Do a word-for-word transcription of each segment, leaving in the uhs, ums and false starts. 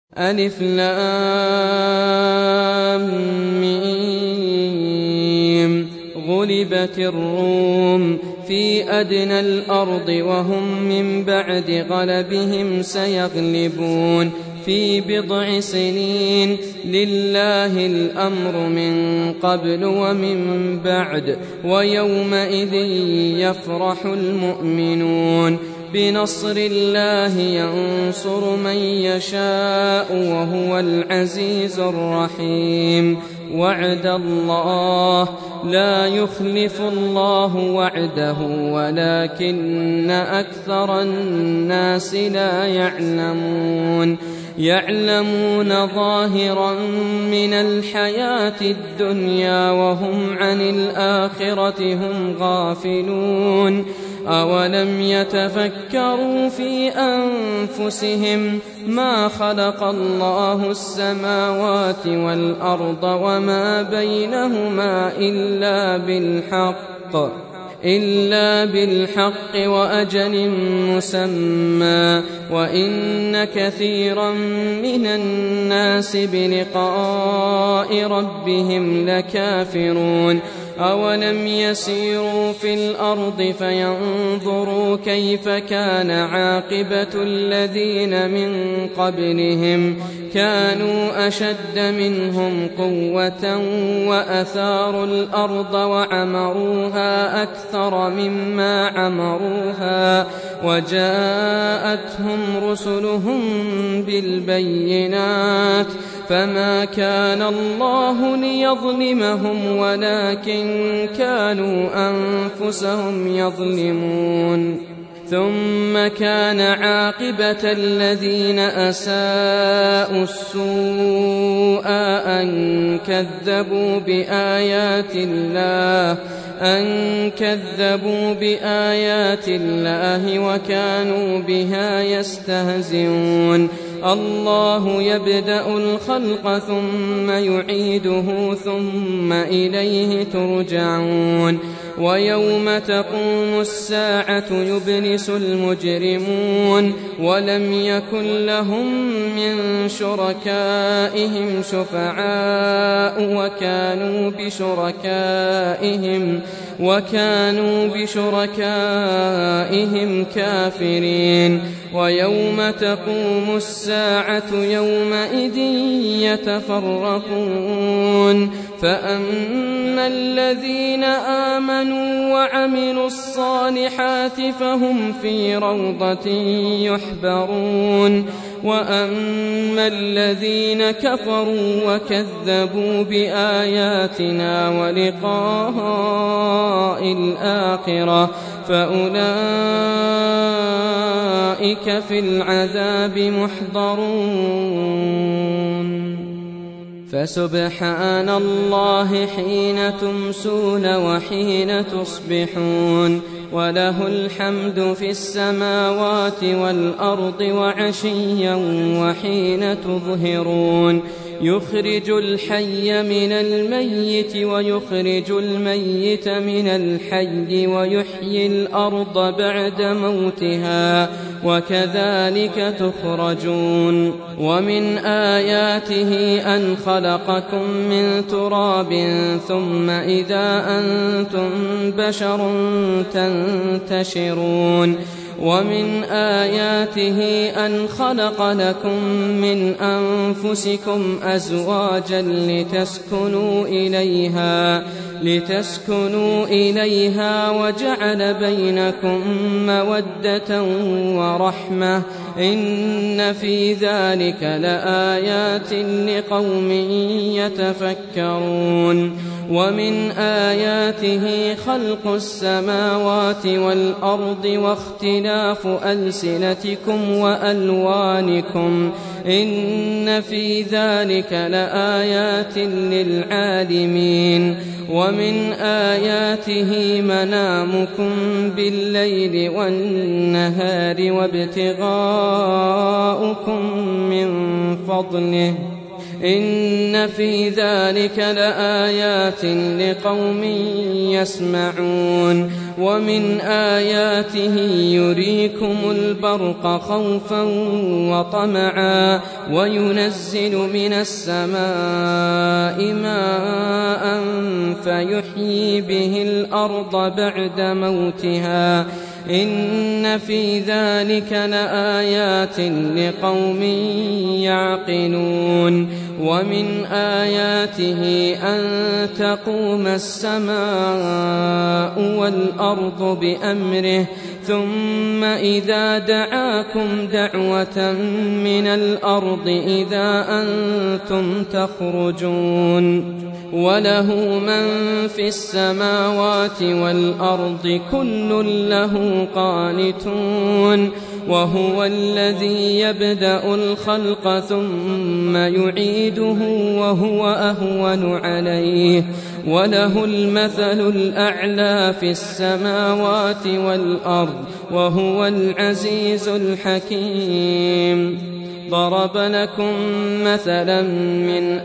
ألف لام ميم غلبت الروم في أدنى الأرض وهم من بعد غلبهم سيغلبون في بضع سنين لله الأمر من قبل ومن بعد ويومئذ يفرح المؤمنون بنصر الله ينصر من يشاء وهو العزيز الرحيم وعد الله لا يخلف الله وعده ولكن أكثر الناس لا يعلمون يعلمون ظاهرا من الحياة الدنيا وهم عن الآخرة هم غافلون أولم يتفكروا في أنفسهم ما خلق الله السماوات والأرض وما بينهما إلا بالحق إلا بالحق وأجل مسمى وإن كثيرا من الناس بلقاء ربهم لكافرون أولم يسيروا في الأرض فينظروا كيف كان عاقبة الذين من قبلهم كانوا أشد منهم قوة وأثاروا الأرض وعمروها أكثر مما عمروها وجاءتهم رسلهم بالبينات فما كان الله ليظلمهم ولكن كانوا أنفسهم يظلمون ثم كان عاقبة الذين أساءوا السوء أن كذبوا بآيات الله أن كذبوا بآيات الله وكانوا بها يستهزئون الله يبدأ الخلق ثم يعيده ثم إليه ترجعون ويوم تقوم الساعة يبلس المجرمون ولم يكن لهم من شركائهم شفعاء وكانوا بشركائهم وكانوا بشركائهم كافرين ويوم تقوم الساعة يومئذ يتفرقون فأما الذين آمنوا وعملوا الصالحات فهم في روضة يحبرون وأما الذين كفروا وكذبوا بآياتنا ولقاء الآخرة فأولئك في العذاب محضرون فسبحان الله حين تمسون وحين تصبحون وله الحمد في السماوات والأرض وعشيا وحين تظهرون يخرج الحي من الميت ويخرج الميت من الحي ويحيي الأرض بعد موتها وكذلك تخرجون ومن آياته أن خلقكم من تراب ثم إذا أنتم بشر تنتشرون ومن آياته أن خلق لكم من أنفسكم أزواجا لتسكنوا إليها لتسكنوا إليها وجعل بينكم مودة ورحمة إن في ذلك لآيات لقوم يتفكرون ومن آياته خلق السماوات والأرض واختلاف ألسنتكم وألوانكم إن في ذلك لآيات للعالمين ومن آياته منامكم بالليل والنهار وابتغاؤكم من فضله إن في ذلك لآيات لقوم يسمعون ومن آياته يريكم البرق خوفا وطمعا وينزل من السماء ماء فيحيي به الأرض بعد موتها إن في ذلك لآيات لقوم يعقلون ومن آياته أن تقوم السماء والأرض بأمره ثم إذا دعاكم دعوة من الأرض إذا أنتم تخرجون وله من في السماوات والأرض كل له قانتون وهو الذي يبدأ الخلق ثم يعيده وهو أهون عليه وله المثل الأعلى في السماوات والأرض وهو العزيز الحكيم ضرب لكم مثلا من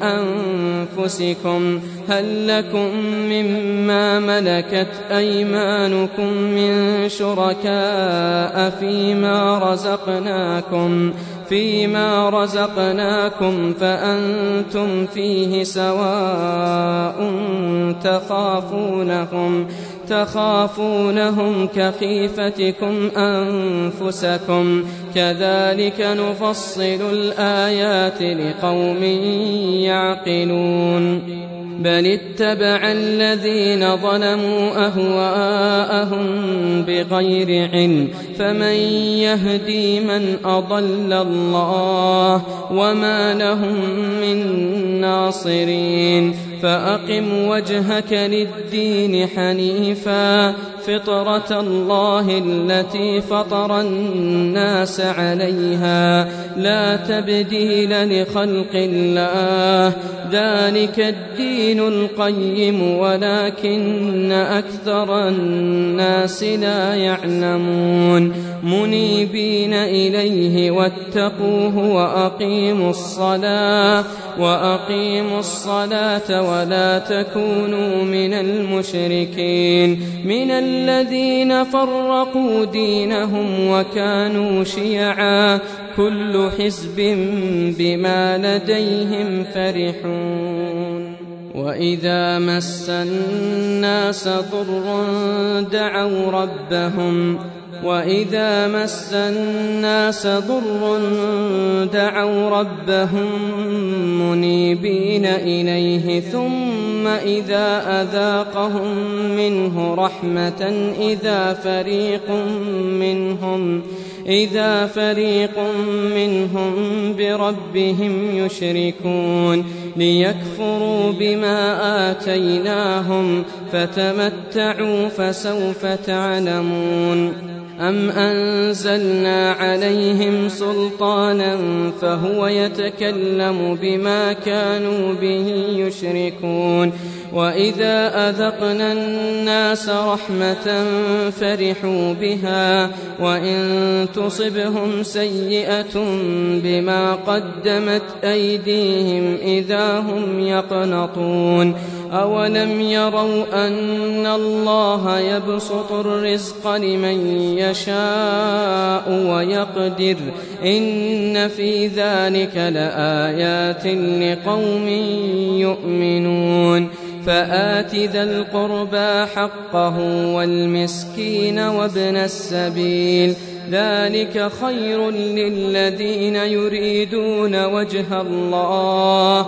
أنفسكم هل لكم مما ملكت أيمانكم من شركاء فيما رزقناكم فيما رزقناكم فأنتم فيه سواء تخافونهم تخافونهم كخيفتكم أنفسكم كذلك نفصل الآيات لقوم يعقلون بل اتبع الذين ظلموا أهواءهم بغير علم فمن يهدي من أضل الله وما لهم من ناصرين فأقم وجهك للدين حنيفا فطرة الله التي فطر الناس عليها لا تبديل لخلق الله ذلك الدين القيم ولكن أكثر الناس لا يعلمون منيبين إليه واتقوه وأقيموا الصلاة وأقيموا الصلاة ولا تكونوا من المشركين من الذين فرقوا دينهم وكانوا شيعا كل حزب بما لديهم فرحون وإذا مس الناس ضر دعوا ربهم وإذا مس الناس ضر دعوا ربهم منيبين إليه ثم إذا أذاقهم منه رحمة إذا فريق منهم إذا فريق منهم بربهم يشركون ليكفروا بما آتيناهم فتمتعوا فسوف تعلمون أم أنزلنا عليهم سلطانا فهو يتكلم بما كانوا به يشركون وإذا أذقنا الناس رحمة فرحوا بها وإن تصبهم سيئة بما قدمت أيديهم إذا هم يقنطون أولم يروا أن الله يبسط الرزق لمن يشاء ويقدر إن في ذلك لآيات لقوم يؤمنون فآت ذا القربى حقه والمسكين وابن السبيل ذلك خير للذين يريدون وجه الله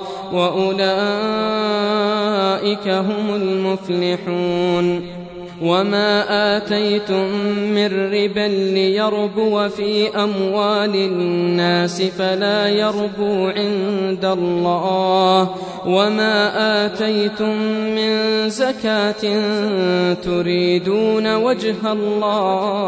وأولئك هم المفلحون وما آتيتم من ربا ليربو في أموال الناس فلا يربو عند الله وما آتيتم من زكاة تريدون وجه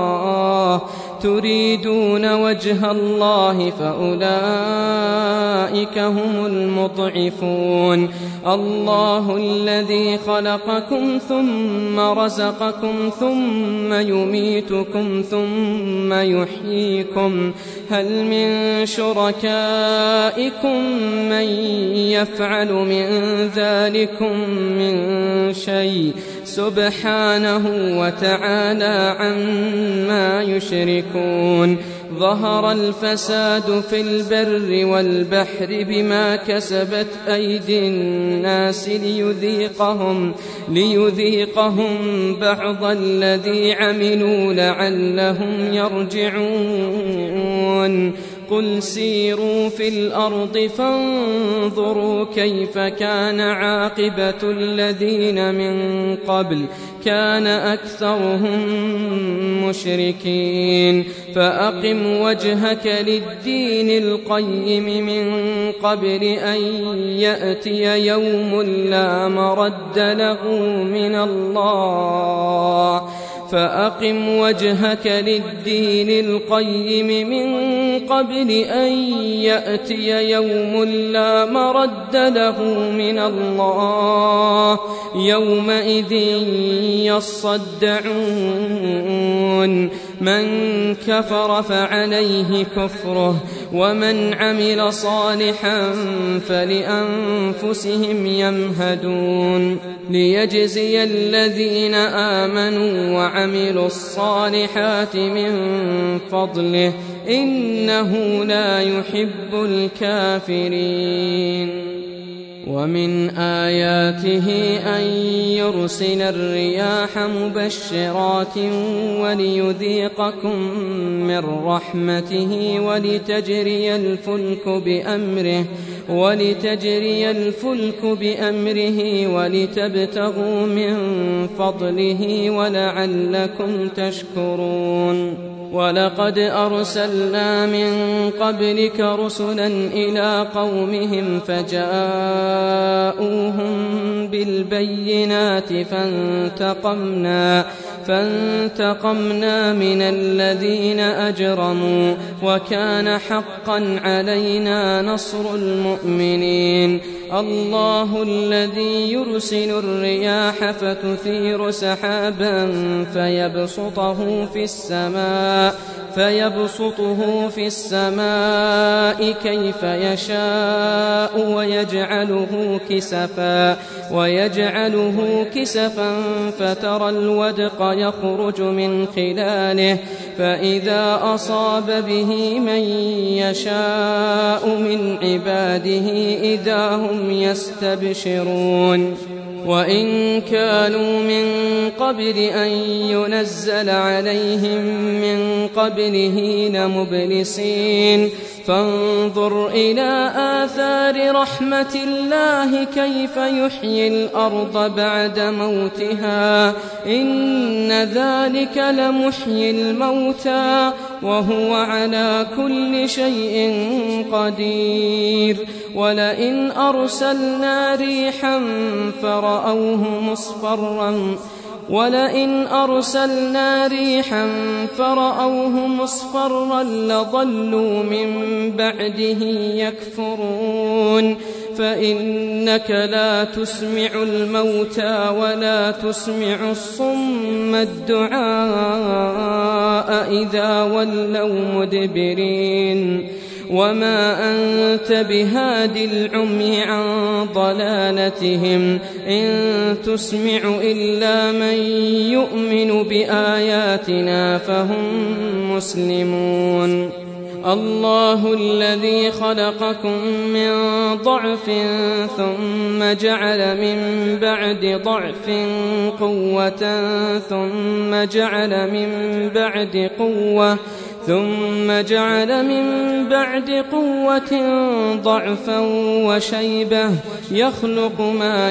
الله تريدون وجه الله فأولئك فأولئك هم المضعفون. الله الذي خلقكم ثم رزقكم ثم يميتكم ثم يحييكم هل من شركائكم من يفعل من ذلكم من شيء سبحانه وتعالى عما يشركون. ظهر الفساد في البر والبحر بما كسبت أيدي الناس ليذيقهم, ليذيقهم بعض الذي عملوا لعلهم يرجعون. قل سيروا في الأرض فانظروا كيف كان عاقبة الذين من قبل كان أكثرهم مشركين. فأقم وجهك للدين القيم من قبل أن يأتي يوم لا مرد له من الله فأقم وجهك للدين القيم من قبل أن يأتي يوم لا مرد له من الله يومئذ يصدعون. من كفر فعليه كفره ومن عمل صالحا فلأنفسهم يمهدون. ليجزي الذين آمنوا وعملوا الصالحات من فضله إنه لا يحب الكافرين. ومن آياته أن يرسل الرياح مبشرات وليذيقكم من رحمته ولتجري الفلك بأمره ولتجري الفلك بأمره ولتبتغوا من فضله ولعلكم تشكرون. ولقد أرسلنا من قبلك رسلا إلى قومهم فجاءوهم بالبينات فانتقمنا فانتقمنا من الذين أجرموا وكان حقا علينا نصر المؤمنين. الله الذي يرسل الرياح فتثير سحابا فيبسطه في السماء فيبسطه في السماء كيف يشاء ويجعله كسفا ويجعله كسفا فترى الودق يخرج من خلاله فإذا أصاب به من يشاء من عباده إذا هم يستبشرون. وإن كانوا من قبل أن ينزل عليهم من قبله لمبلسين. فانظر إلى آثار رحمة الله كيف يحيي الأرض بعد موتها إن ذلك لمحيي الموتى وهو على كل شيء قدير. ولئن أرسلنا ريحا فرأوه مصفرا ولئن أرسلنا ريحا فرأوه مصفرا لظلوا من بعده يكفرون. فإنك لا تسمع الموتى ولا تسمع الصم الدعاء إذا ولوا مدبرين. وما أنت بهاد العمي عن ضلالتهم إن تسمع إلا من يؤمن بآياتنا فهم مسلمون. الله الذي خلقكم من ضعف ثم جعل من بعد ضعف قوة ثم جعل من بعد قوة ثم جعل من بعد قوة ضعفا وشيبة يخلق ما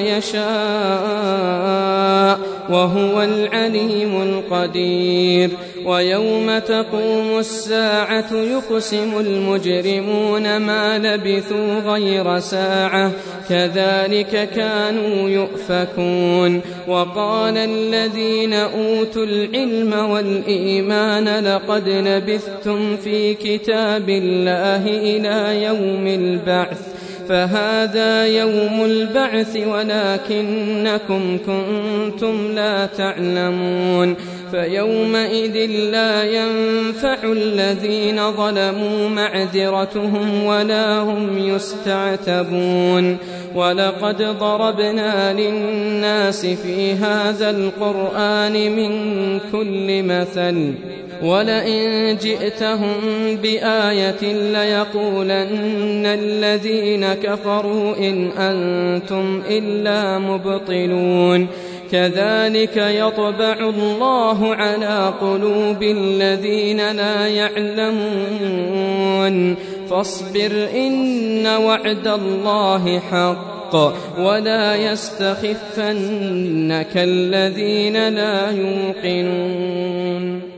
يشاء وهو العليم القدير. ويوم تقوم الساعة يقسم المجرمون ما لبثوا غير ساعة كذلك كانوا يؤفكون. وقال الذين أوتوا العلم والإيمان لقد لبثتم في كتاب الله إلى يوم البعث فهذا يوم البعث ولكنكم كنتم لا تعلمون فيومئذ لا ينفع الذين ظلموا معذرتهم ولا هم يستعتبون ولقد ضربنا للناس في هذا القرآن من كل مثل ولئن جئتهم بآية ليقولن الذين كفروا إن أنتم إلا مبطلون كذلك يطبع الله على قلوب الذين لا يعلمون فاصبر إن وعد الله حق ولا يستخفنك الذين لا يوقنون